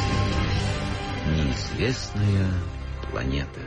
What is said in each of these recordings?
Неизвестная планета.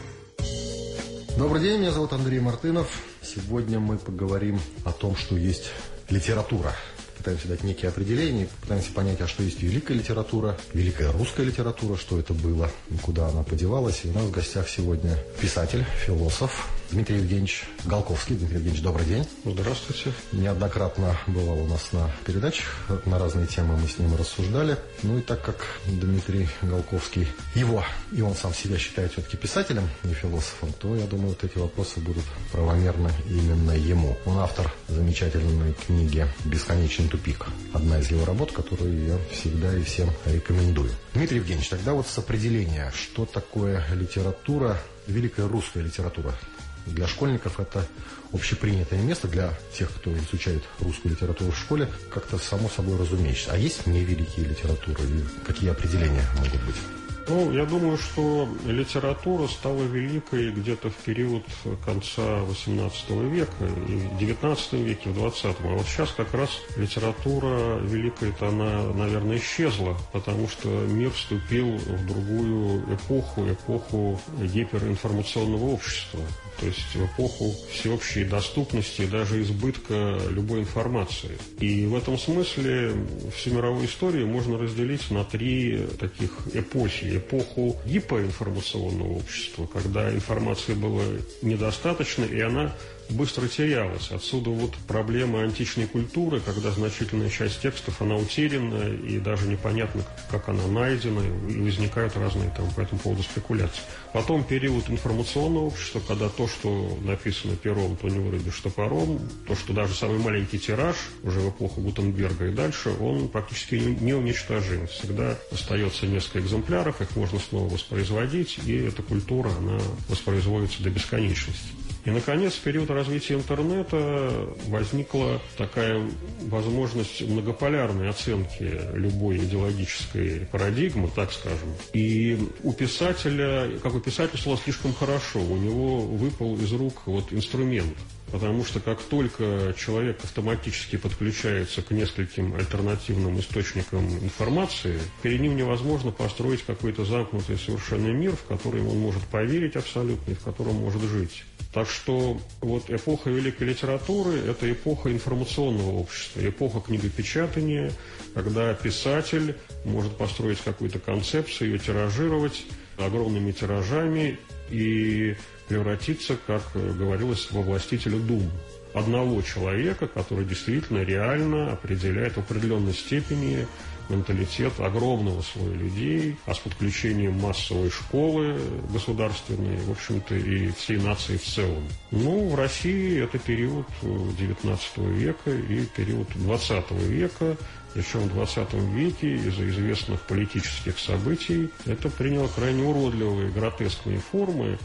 Добрый день, меня зовут Андрей Мартынов. Сегодня мы поговорим о том, что есть литература. Пытаемся дать некие определения, пытаемся понять, а что есть великая литература, великая русская литература, что это было, куда она подевалась. И у нас в гостях сегодня писатель, философ Дмитрий Евгеньевич Голковский. Дмитрий Евгеньевич, добрый день. Здравствуйте. Неоднократно бывал у нас на передачах, на разные темы мы с ним рассуждали. Ну и так как Дмитрий Голковский, и он сам себя считает все-таки писателем, не философом, то, я думаю, вот эти вопросы будут правомерны именно ему. Он автор замечательной книги «Бесконечный тупик». Одна из его работ, которую я всегда и всем рекомендую. Дмитрий Евгеньевич, тогда вот с определения, что такое литература, великая русская литература. Для школьников это общепринятое место, для тех, кто изучает русскую литературу в школе, как-то само собой разумеется. А есть невеликие литературы? И какие определения могут быть? Ну, я думаю, что литература стала великой где-то в период конца XVIII века, и в XIX веке, в XX. А вот сейчас как раз литература великая-то, она, наверное, исчезла, потому что мир вступил в другую эпоху гиперинформационного общества. То есть в эпоху всеобщей доступности и даже избытка любой информации. И в этом смысле всю мировую историю можно разделить на три таких эпохи. Эпоху гиперинформационного общества, когда информации было недостаточно, и она быстро терялась. Отсюда вот проблема античной культуры, когда значительная часть текстов, она утеряна, и даже непонятно, как она найдена, и возникают разные там по этому поводу спекуляции. Потом период информационного общества, когда то, что написано пером, то не вырубишь топором, то, что даже самый маленький тираж, уже в эпоху Гутенберга и дальше, он практически неуничтожим. Всегда остается несколько экземпляров, их можно снова воспроизводить, и эта культура, она воспроизводится до бесконечности. И, наконец, в период развития интернета возникла такая возможность многополярной оценки любой идеологической парадигмы, так скажем. И у писателя, как у писателя, стало слишком хорошо. У него выпал из рук вот инструмент. Потому что как только человек автоматически подключается к нескольким альтернативным источникам информации, перед ним невозможно построить какой-то замкнутый совершенно мир, в который он может поверить абсолютно и в котором может жить. Так что вот эпоха великой литературы – это эпоха информационного общества, эпоха книгопечатания, когда писатель может построить какую-то концепцию, ее тиражировать огромными тиражами и превратиться, как говорилось, во властителя дум. Одного человека, который действительно реально определяет в определенной степени менталитет огромного слоя людей, а с подключением массовой школы государственной, в общем-то, и всей нации в целом. Ну, в России это период XIX века и период XX века. Причем в 20 веке из-за известных политических событий это приняло крайне уродливые, гротескные формы,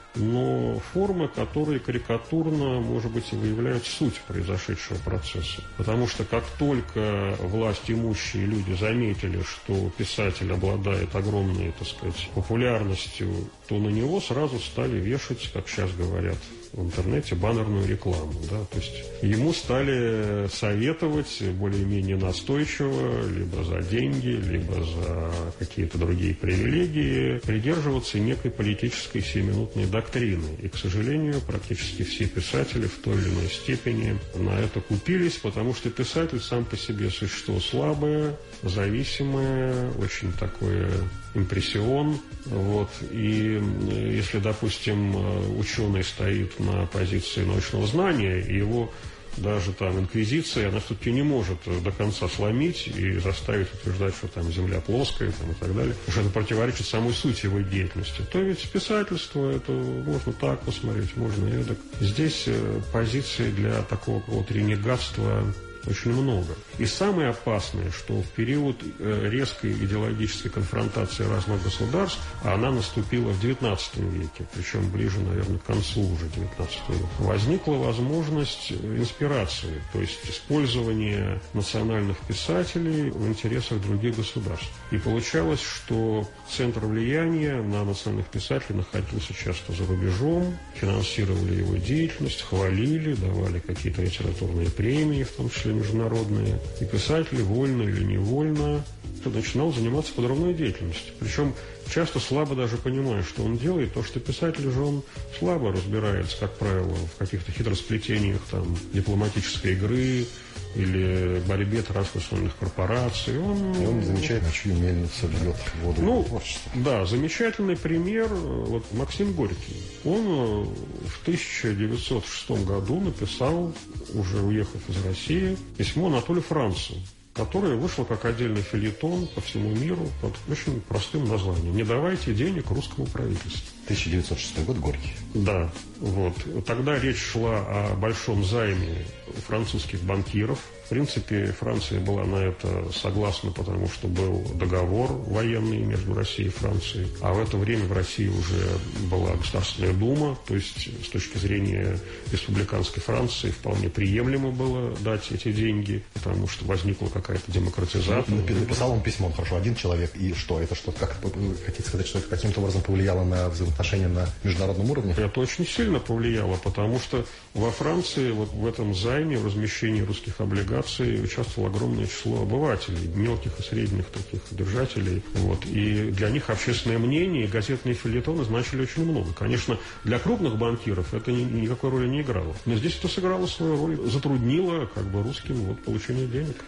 но формы, которые карикатурно, может быть, и выявляют суть произошедшего процесса. Потому что как только власть имущие люди заметили, что писатель обладает огромной, так сказать, популярностью, то на него сразу стали вешать, как сейчас говорят в интернете, баннерную рекламу. Да? То есть ему стали советовать более-менее настойчиво, либо за деньги, либо за какие-то другие привилегии, придерживаться некой политической сиюминутной доктрины. И, к сожалению, практически все писатели в той или иной степени на это купились, потому что писатель сам по себе существо слабое, зависимое, очень такое импрессион. Вот. И если, допустим, ученый стоит на позиции научного знания, и его даже там инквизиция, она все-таки не может до конца сломить и заставить утверждать, что там Земля плоская там, и так далее, потому что это противоречит самой сути его деятельности. То ведь писательство, это можно так посмотреть, можно эдак. Здесь позиции для такого вот ренегатства очень много. И самое опасное, что в период резкой идеологической конфронтации разных государств, она наступила в XIX веке, причем ближе, наверное, к концу уже XIX века, возникла возможность инспирации, то есть использования национальных писателей в интересах других государств. И получалось, что центр влияния на национальных писателей находился часто за рубежом, финансировали его деятельность, хвалили, давали какие-то литературные премии, в том числе международные. И писатели, вольно или невольно, начинал заниматься подрывной деятельностью. Причем часто слабо даже понимая, что он делает, потому что писатель же он слабо разбирается, как правило, в каких-то хитросплетениях там, дипломатической игры или борьбе транснациональных корпораций. Он замечает, на чью мельницу льет воду. Ну, да, замечательный пример, вот Максим Горький. Он в 1906 году написал, уже уехав из России, письмо Анатолию Францу, которое вышло как отдельный фельетон по всему миру под очень простым названием «Не давайте денег русскому правительству». 1906 год, Горький. Да, вот. Тогда речь шла о большом займе французских банкиров. В принципе, Франция была на это согласна, потому что был договор военный между Россией и Францией. А в это время в России уже была Государственная Дума, то есть с точки зрения республиканской Франции вполне приемлемо было дать эти деньги, потому что возникла какая-то демократизация. Написал он письмо, хорошо, один человек, и что? Это что, как хотите сказать, что это каким-то образом повлияло на взаимоотношения на международном уровне? Это очень сильно повлияло, потому что во Франции вот в этом займе, в размещении русских облигаций участвовало огромное число обывателей, мелких и средних таких держателей. Вот. И для них общественное мнение и газетные фельетоны значили очень много. Конечно, для крупных банкиров это никакой роли не играло. Но здесь это сыграло свою роль, затруднило как бы русским вот, получение денег.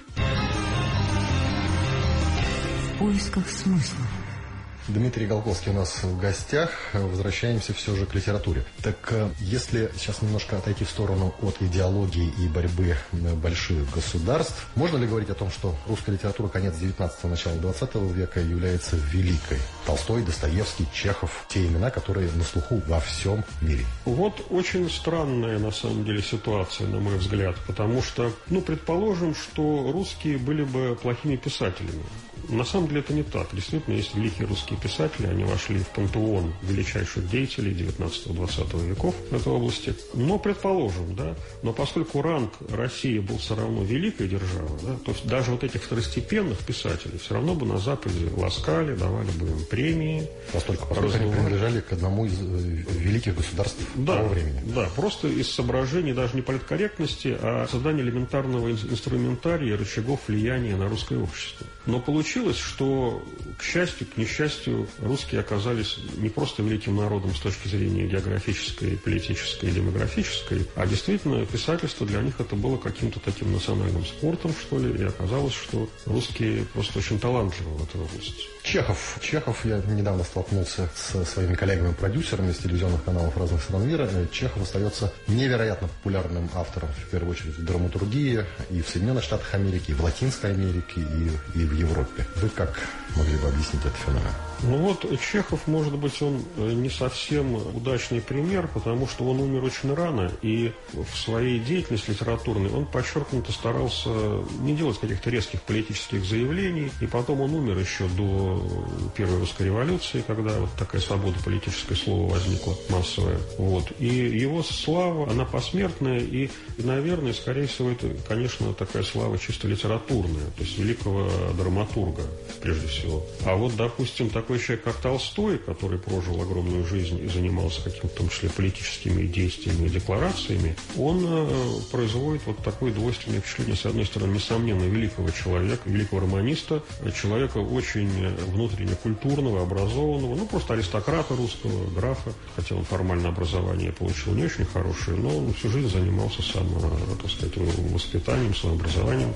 В поисках смысла. Дмитрий Голковский у нас в гостях. Возвращаемся все же к литературе. Так если сейчас немножко отойти в сторону от идеологии и борьбы больших государств, можно ли говорить о том, что русская литература конец 19-го, начало 20 века является великой? Толстой, Достоевский, Чехов, те имена, которые на слуху во всем мире. Вот очень странная на самом деле ситуация, на мой взгляд, потому что, предположим, что русские были бы плохими писателями. На самом деле это не так. Действительно, есть великие русские писатели, они вошли в пантеон величайших деятелей 19-20 веков в этой области. Но, предположим, да, но поскольку ранг России был все равно великой державой, да, то есть даже вот этих второстепенных писателей все равно бы на Западе ласкали, давали бы им премии. Поскольку они принадлежали к одному из великих государств того времени. Да, просто из соображений даже не политкорректности, а создания элементарного инструментария, рычагов влияния на русское общество. Но получилось, что, к счастью, к несчастью, русские оказались не просто великим народом с точки зрения географической, политической и демографической, а действительно писательство для них это было каким-то таким национальным спортом, что ли, и оказалось, что русские просто очень талантливы в этой области. Чехов, я недавно столкнулся со своими коллегами-продюсерами с телевизионных каналов разных стран мира. Чехов остается невероятно популярным автором, в первую очередь, в драматургии и в Соединенных Штатах Америки, и в Латинской Америке, и в Европе. Вы как могли бы объяснить этот феномен? Чехов, может быть, он не совсем удачный пример, потому что он умер очень рано, и в своей деятельности литературной он подчеркнуто старался не делать каких-то резких политических заявлений, и потом он умер еще до Первой русской революции, когда вот такая свобода политическое слово возникла массовая. И его слава, она посмертная, и, наверное, скорее всего, это, конечно, такая слава чисто литературная, то есть великого драматурга, прежде всего. А допустим, такой человек, как Толстой, который прожил огромную жизнь и занимался какими-то, в том числе, политическими действиями и декларациями, он производит вот такое двойственное впечатление, с одной стороны, несомненно, великого человека, великого романиста, человека очень внутренне культурного, образованного, просто аристократа русского, графа, хотя он формальное образование получил не очень хорошее, но он всю жизнь занимался воспитанием, своим образованием.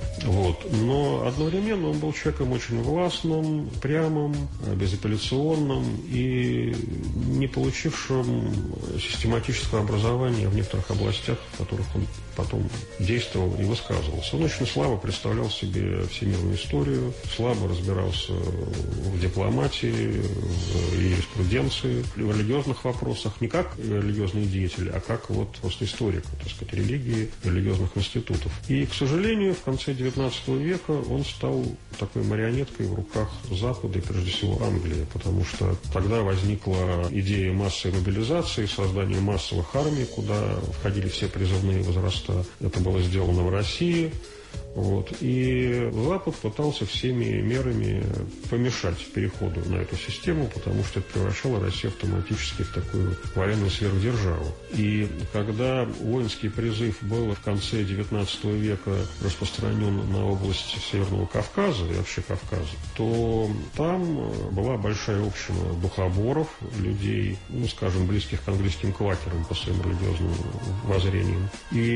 Но одновременно он был человеком очень властным, прямым, безапелляционным и не получившим систематического образования в некоторых областях, в которых он потом действовал и высказывался. Он очень слабо представлял себе всемирную историю, слабо разбирался в дипломатии, в юриспруденции, в религиозных вопросах, не как религиозный деятель, а как просто историк, религии, религиозных институтов. И, к сожалению, в конце XIX века он стал такой марионеткой в руках Запада и, прежде всего, Англии, потому что тогда возникла идея массовой мобилизации, создания массовых армий, куда входили все призывные возраста. Это было сделано в России. Вот. И Запад пытался всеми мерами помешать переходу на эту систему, потому что это превращало Россию автоматически в такую военную сверхдержаву. И когда воинский призыв был в конце XIX века распространен на область Северного Кавказа и вообще Кавказа, то там была большая община духоборов, людей, ну, скажем, близких к английским квакерам по своим религиозным воззрениям.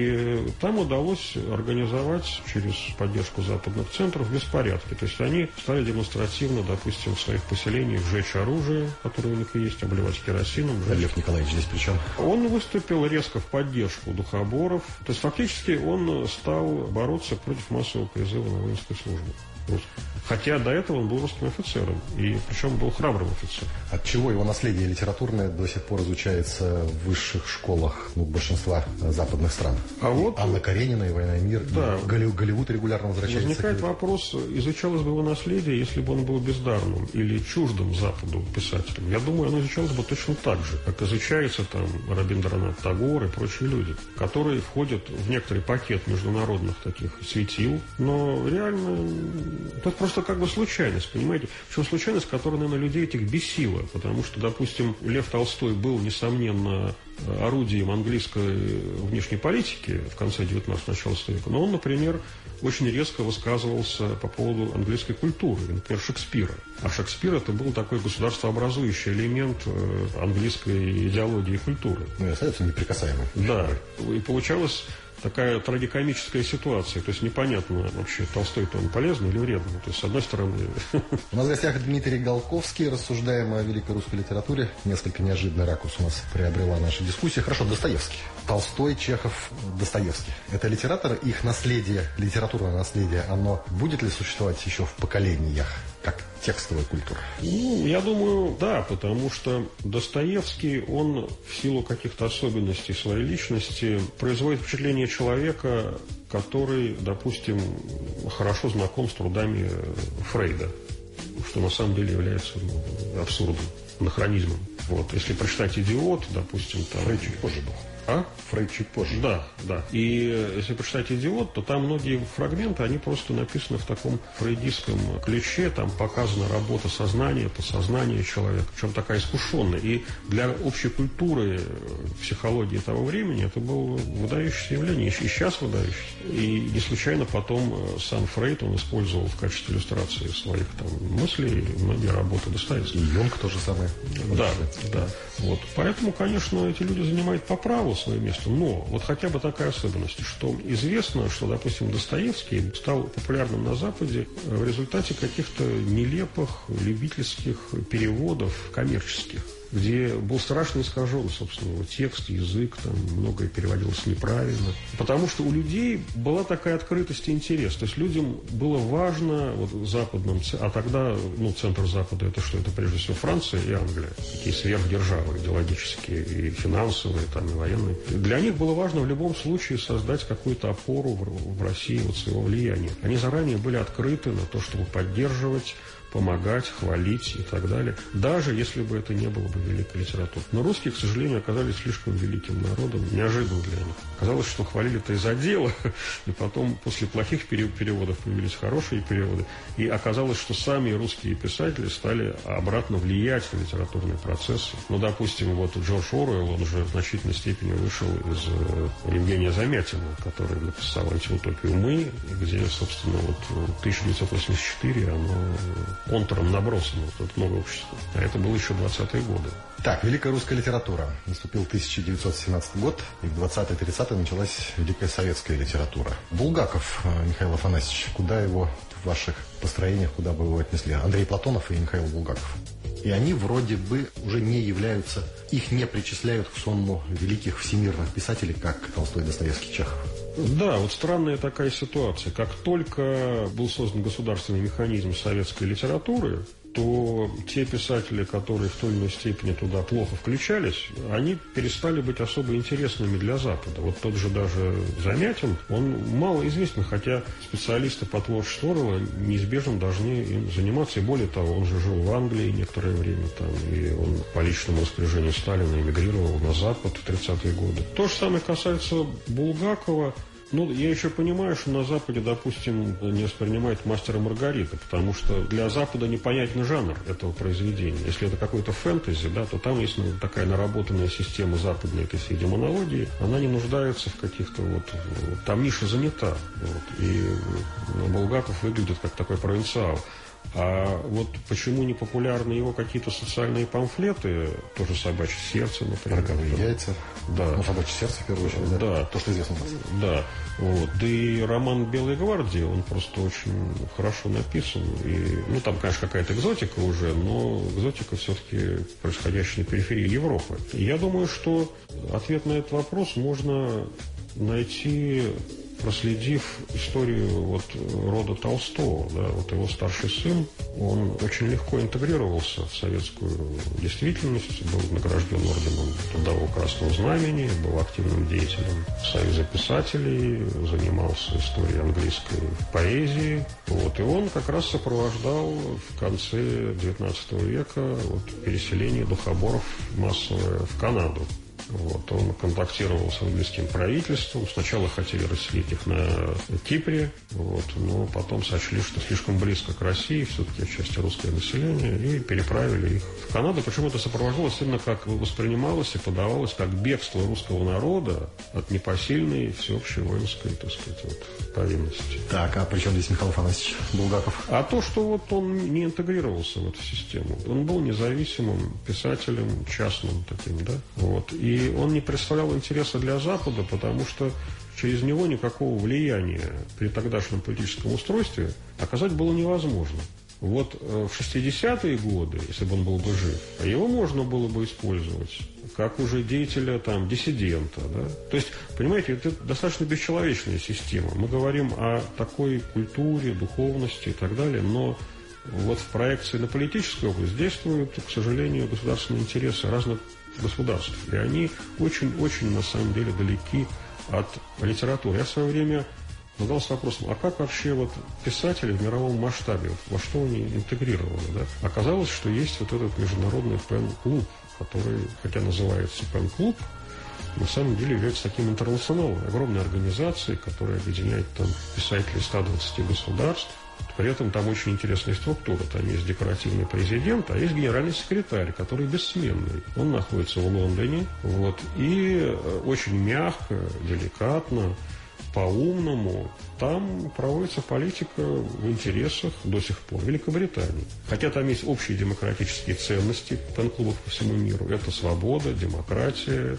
И там удалось организовать через поддержку западных центров беспорядки. То есть они стали демонстративно, допустим, в своих поселениях сжечь оружие, которое у них есть, обливать керосином. Лев Николаевич здесь при чем? Он выступил резко в поддержку духоборов. То есть фактически он стал бороться против массового призыва на воинскую службу. Хотя до этого он был русским офицером, и причем был храбрым офицером. От чего его наследие литературное до сих пор изучается в высших школах большинства западных стран? А вот Анна Каренина и «Война и мир», да, Голливуд регулярно возвращается. Возникает вопрос, изучалось бы его наследие, если бы он был бездарным или чуждым Западу писателем. Я думаю, оно изучалось бы точно так же, как изучается там Рабиндранат Тагор и прочие люди, которые входят в некоторый пакет международных таких светил, но реально это просто как бы случайность, понимаете? Причем случайность, которая, наверное, людей этих бесила, потому что, допустим, Лев Толстой был, несомненно, орудием английской внешней политики в конце 19-го, начала века, но он, например, очень резко высказывался по поводу английской культуры, например, Шекспира. А Шекспир это был такой государствообразующий элемент английской идеологии и культуры. Ну и остается неприкасаемым. Да, и получалось такая трагикомическая ситуация. То есть непонятно вообще, Толстой-то он полезный или вредный. То есть, с одной стороны... У нас в гостях Дмитрий Голковский. Рассуждаем о великой русской литературе. Несколько неожиданный ракурс у нас приобрела наша дискуссия. Хорошо, Достоевский. Толстой, Чехов, Достоевский. Это литераторы, их наследие, литературное наследие, оно будет ли существовать еще в поколениях, как текстовая культура? Ну, я думаю, да, потому что Достоевский, он в силу каких-то особенностей своей личности производит впечатление человека, который, допустим, хорошо знаком с трудами Фрейда, что на самом деле является абсурдом, анахронизмом. Вот, если прочитать «Идиот», допустим, там... Фрейд чуть позже был. А? Фрейд чуть позже. Да, да. И если почитать «Идиот», то там многие фрагменты, они просто написаны в таком фрейдистском ключе, там показана работа сознания, подсознания человека, причем такая искушенная. И для общей культуры психологии того времени это было выдающееся явление, и сейчас выдающееся. И не случайно потом сам Фрейд, он использовал в качестве иллюстрации своих там мыслей многие работы Достоевского. И Юнг то же самое. Да, да. Вот. Поэтому, конечно, эти люди занимают по праву свое место. Но вот хотя бы такая особенность, что известно, что, допустим, Достоевский стал популярным на Западе в результате каких-то нелепых любительских переводов коммерческих, где был страшно искажен, собственно, его текст, язык, там многое переводилось неправильно. Потому что у людей была такая открытость и интерес. То есть людям было важно, вот западным, а тогда, ну, центр Запада, это что? Это прежде всего Франция и Англия. Такие сверхдержавы идеологические и финансовые, там, и военные. Для них было важно в любом случае создать какую-то опору в России, вот своего влияния. Они заранее были открыты на то, чтобы поддерживать, помогать, хвалить и так далее, даже если бы это не было бы великой литературой. Но русские, к сожалению, оказались слишком великим народом, неожиданно для них. Казалось, что хвалили-то из-за дела, и потом после плохих переводов появились хорошие переводы, и оказалось, что сами русские писатели стали обратно влиять на литературные процессы. Ну, допустим, вот Джордж Оруэлл, он же в значительной степени вышел из Евгения Замятина, который написал «Антиутопию мы», где, собственно, вот 1984, оно контуром набросано, вот это новое общество. А это было еще 20-е годы. Так, великая русская литература. Наступил 1917 год, и в 20-30-е началась великая советская литература. Булгаков Михаил Афанасьевич, куда его в ваших построениях, куда бы его отнесли? Андрей Платонов и Михаил Булгаков. И они вроде бы уже не являются, их не причисляют к сонму великих всемирных писателей, как Толстой, Достоевский, Чехов. Да, вот странная такая ситуация. Как только был создан государственный механизм советской литературы, то те писатели, которые в той или иной степени туда плохо включались, они перестали быть особо интересными для Запада. Вот тот же даже Замятин, он мало известен, хотя специалисты по творчеству Оруэлла неизбежно должны им заниматься. И более того, он же жил в Англии некоторое время там, и он по личному распоряжению Сталина эмигрировал на Запад в 30-е годы. То же самое касается Булгакова. Ну, я еще понимаю, что на Западе, допустим, не воспринимают «Мастера и Маргариты», потому что для Запада непонятен жанр этого произведения. Если это какой-то фэнтези, да, то там есть такая наработанная система западной этой всей демонологии. Она не нуждается в каких-то вот... Там ниша занята. Вот, и Булгаков выглядит как такой провинциал. А вот почему не популярны его какие-то социальные памфлеты, тоже «Собачье сердце», например. «Роковые яйца». Да. Ну, «Собачье сердце», в первую очередь. Да. То, что известно. Да. Вот. Да и роман «Белая гвардия», он просто очень хорошо написан. И, ну, там, конечно, какая-то экзотика уже, но экзотика все-таки происходящая на периферии Европы. И я думаю, что ответ на этот вопрос можно найти, проследив историю вот рода Толстого, да, вот его старший сын, он очень легко интегрировался в советскую действительность, был награжден орденом Трудового Красного Знамени, был активным деятелем Союза писателей, занимался историей английской поэзии, вот, и он как раз сопровождал в конце XIX века вот, переселение духоборов массовое в Канаду. Вот, он контактировал с английским правительством. Сначала хотели расселить их на Кипре, вот, но потом сочли, что слишком близко к России, все-таки отчасти русское население, и переправили их в Канаду. Причем это сопровождалось именно как воспринималось и подавалось как бегство русского народа от непосильной всеобщей воинской, так сказать, вот, повинности. Так, а при чем здесь Михаил Афанасьевич Булгаков? А то, что вот он не интегрировался в эту систему. Он был независимым писателем, частным таким, да, вот, и он не представлял интереса для Запада, потому что через него никакого влияния при тогдашнем политическом устройстве оказать было невозможно. Вот в 60-е годы, если бы он был бы жив, его можно было бы использовать как уже деятеля, там, диссидента. Да? То есть, понимаете, это достаточно бесчеловечная система. Мы говорим о такой культуре, духовности и так далее, но вот в проекции на политическую область действуют, к сожалению, государственные интересы разных государств. И они очень-очень, на самом деле, далеки от литературы. Я в свое время задался вопросом, а как вообще вот писатели в мировом масштабе, во что они интегрированы? Да? Оказалось, что есть вот этот международный пен-клуб, который, хотя называется пен-клуб, на самом деле является таким интернационалом, огромной организацией, которая объединяет там писателей 120 государств. При этом там очень интересная структура. Там есть декоративный президент, а есть генеральный секретарь, который бессменный. Он находится в Лондоне. Вот, и очень мягко, деликатно, по-умному там проводится политика в интересах до сих пор Великобритании. Хотя там есть общие демократические ценности пен-клубов по всему миру. Это свобода, демократия,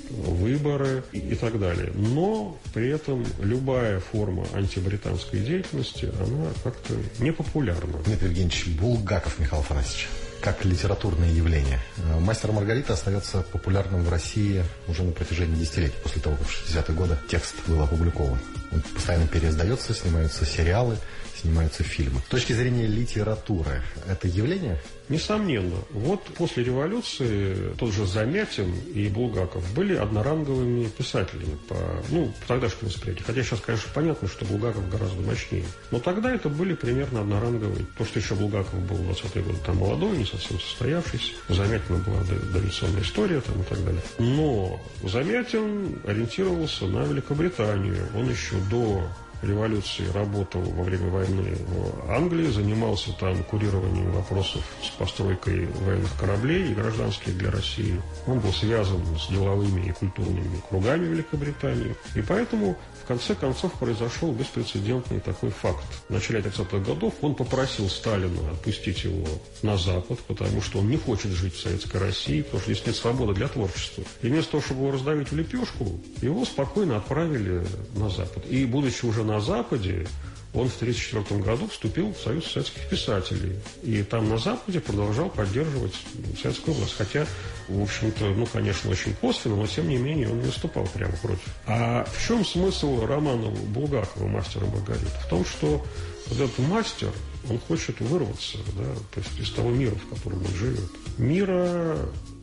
выборы и так далее. Но при этом любая форма антибританской деятельности, она как-то непопулярна. Дмитрий Евгеньевич, Булгаков Михаил Афанасьевич, как литературное явление. «Мастер и Маргарита» остается популярным в России уже на протяжении десятилетий, после того, как в 60-е годы текст был опубликован. Он постоянно переиздается, снимаются сериалы, снимаются фильмы. С точки зрения литературы, это явление? Несомненно. Вот после революции тот же Замятин и Булгаков были одноранговыми писателями по тогдашнему восприятию. Хотя сейчас, конечно, понятно, что Булгаков гораздо мощнее. Но тогда это были примерно одноранговые. То, что еще Булгаков был в 20-е годы там молодой, не совсем состоявшийся. У Замятина была дореволюционная история там и так далее. Но Замятин ориентировался на Великобританию. Он еще до революции работал во время войны в Англии, занимался там курированием вопросов с постройкой военных кораблей и гражданских для России. Он был связан с деловыми и культурными кругами Великобритании. И поэтому, в конце концов, произошел беспрецедентный такой факт. В начале 30-х годов он попросил Сталина отпустить его на Запад, потому что он не хочет жить в Советской России, потому что здесь нет свободы для творчества. И вместо того, чтобы его раздавить в лепешку, его спокойно отправили на Запад. И, будучи уже на Западе, он в 1934 году вступил в Союз советских писателей. И там на Западе продолжал поддерживать советскую власть. Хотя, в общем-то, конечно, очень косвенно, но тем не менее он не выступал прямо против. А в чем смысл романа Булгакова «Мастер и Маргарита»? В том, что вот этот мастер, он хочет вырваться, да, то есть из того мира, в котором он живет. Мира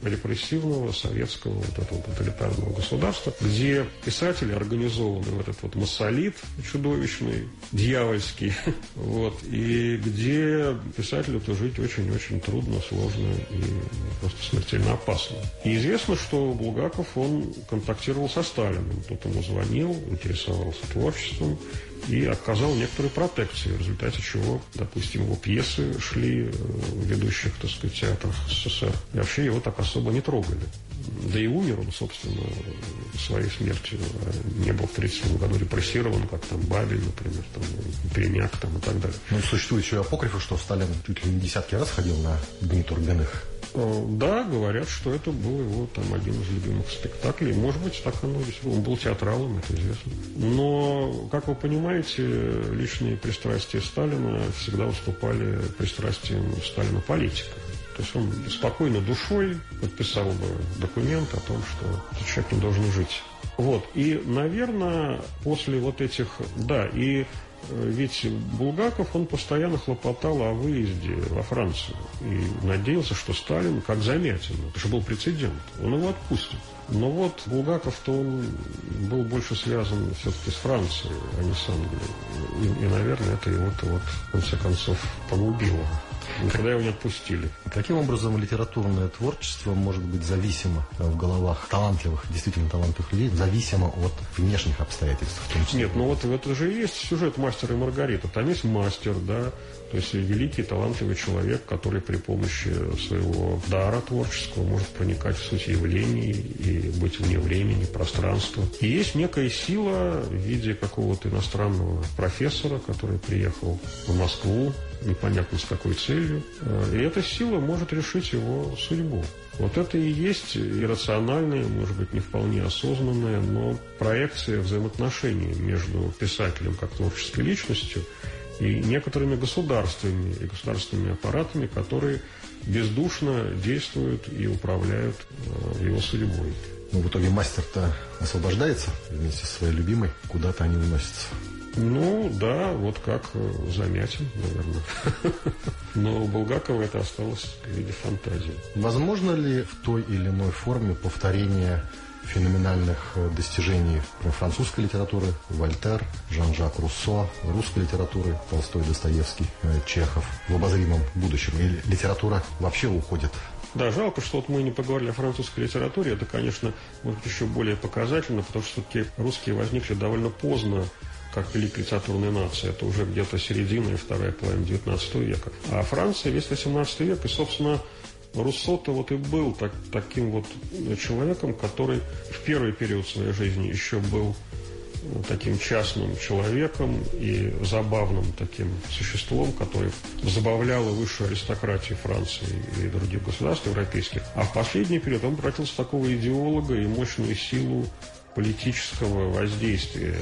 репрессивного советского вот этого тоталитарного государства, где писатели организованы в этот вот массолит чудовищный, дьявольский, вот, и где писателю-то жить очень-очень трудно, сложно и просто смертельно опасно. И известно, что Булгаков, он контактировал со Сталиным, тот ему звонил, интересовался творчеством и оказал некоторые протекции, в результате чего, допустим, его пьесы шли в ведущих, так сказать, театрах СССР, и вообще его так особо не трогали. Да и умер он, собственно, своей смертью. Не был в 1937 году репрессирован, как там Бабель, например, там, Перемяк там, и так далее. Ну, существует еще и апокрифы, что Сталин чуть ли не десятки раз ходил на Дни Турбиных. Да, говорят, что это был его там один из любимых спектаклей. Может быть, так оно действительно. Он был театралом, это известно. Но, как вы понимаете, личные пристрастия Сталина всегда уступали пристрастиям Сталина политика. То есть он спокойно душой подписал бы документ о том, что этот человек не должен жить. Вот. И, наверное, после вот этих... Да, и ведь Булгаков, он постоянно хлопотал о выезде во Францию. И надеялся, что Сталин, как Замятин, потому что был прецедент, он его отпустит. Но вот Булгаков-то он был больше связан все-таки с Францией, а не с Англией. И наверное, это его-то вот, в конце концов, погубило. Никогда его не отпустили. Каким образом литературное творчество может быть зависимо в головах талантливых, действительно талантливых людей, зависимо от внешних обстоятельств в том числе? Нет, ну вот это же и есть сюжет «Мастера и Маргарита». Там есть мастер, да, то есть великий талантливый человек, который при помощи своего дара творческого может проникать в суть явлений и быть вне времени, пространства. И есть некая сила в виде какого-то иностранного профессора, который приехал в Москву, непонятно с какой целью. И эта сила может решить его судьбу. Вот это и есть иррациональная, может быть, не вполне осознанная, но проекция взаимоотношений между писателем как творческой личностью и некоторыми государствами и государственными аппаратами, которые бездушно действуют и управляют его судьбой. Ну, в итоге мастер-то освобождается вместе со своей любимой, куда-то они уносятся. Ну, да, вот как Замятин, наверное. Но у Булгакова это осталось в виде фантазии. Возможно ли в той или иной форме повторение феноменальных достижений французской литературы, Вольтер, Жан-Жак Руссо, русской литературы, Толстой, Достоевский, Чехов в обозримом будущем? Или литература вообще уходит? Да, жалко, что вот мы не поговорили о французской литературе. Это, конечно, может быть, еще более показательно, потому что все-таки русские возникли довольно поздно, как великая литературная нация. Это уже где-то середина и вторая половина XIX века. А Франция весь XVIII век. И, собственно, Руссо-то вот и был таким вот человеком, который в первый период своей жизни еще был таким частным человеком и забавным таким существом, который забавлял высшую аристократию Франции и других государств европейских. А в последний период он превратился в такого идеолога и мощную силу политического воздействия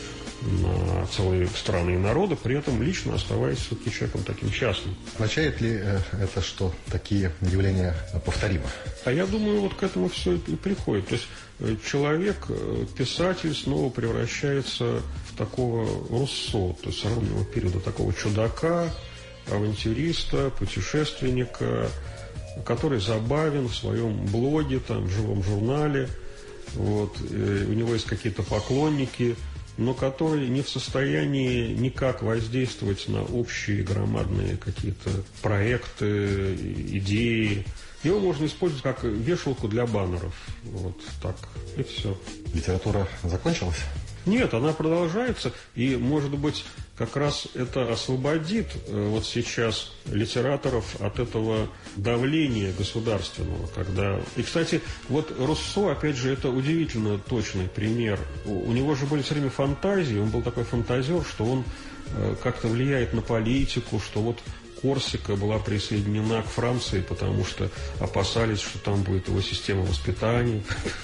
на целые страны и народы, при этом лично оставаясь все-таки человеком таким частным. Означает ли это, что такие явления повторимы? А я думаю, вот к этому все и приходит. То есть человек, писатель снова превращается в такого Руссо, то есть раннего периода, такого чудака, авантюриста, путешественника, который забавен в своем блоге, там, в живом журнале. Вот, у него есть какие-то поклонники, но который не в состоянии никак воздействовать на общие громадные какие-то проекты, идеи. Его можно использовать как вешалку для баннеров. Вот так, и все. Литература закончилась? Нет, она продолжается, и, может быть, как раз это освободит вот сейчас литераторов от этого давления государственного, когда... И, кстати, вот Руссо, опять же, это удивительно точный пример. У него же были все время фантазии, он был такой фантазер, что он как-то влияет на политику, что вот Корсика была присоединена к Франции, потому что опасались, что там будет его система воспитания.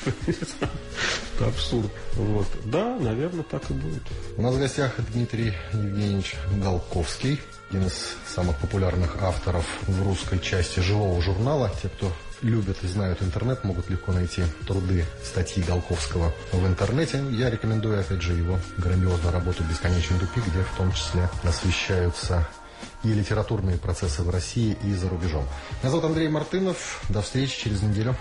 Это абсурд. Вот. Да, наверное, так и будет. У нас в гостях Дмитрий Евгеньевич Голковский, один из самых популярных авторов в русской части живого журнала. Те, кто любят и знают интернет, могут легко найти труды, статьи Голковского в интернете. Я рекомендую, опять же, его грандиозную работу «Бесконечный тупик», где в том числе освещаются и литературные процессы в России и за рубежом. Меня зовут Андрей Мартынов. До встречи через неделю.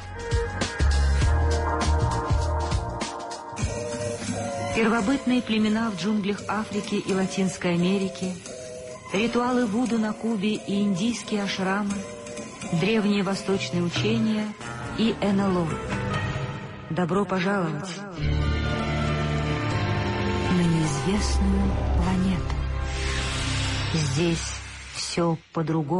Первобытные племена в джунглях Африки и Латинской Америки, ритуалы Вуду на Кубе и индийские ашрамы, древние восточные учения и НЛО. Добро пожаловать на неизвестную планету. Здесь все по-другому.